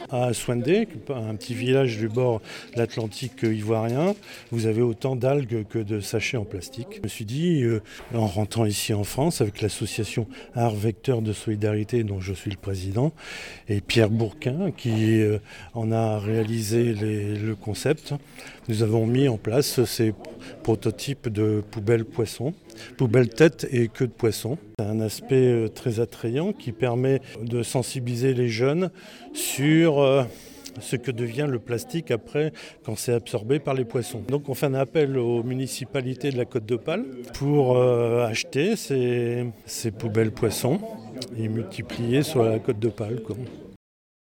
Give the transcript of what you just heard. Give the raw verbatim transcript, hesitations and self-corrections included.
À Souindé, un petit village du bord de l'Atlantique ivoirien, vous avez autant d'algues que de sachets en plastique. Je me suis dit, euh, en rentrant ici en France, avec l'association Art Vecteur de Solidarité, dont je suis le président, et Pierre Bourquin, qui euh, en a réalisé les, le concept, nous avons mis en place ces prototypes de poubelles poissons, poubelles tête et queue de poisson. C'est un aspect très attrayant qui permet de sensibiliser les jeunes sur euh, ce que devient le plastique après quand c'est absorbé par les poissons. Donc on fait un appel aux municipalités de la Côte d'Opale pour euh, acheter ces, ces poubelles poissons et multiplier sur la Côte d'Opale, quoi.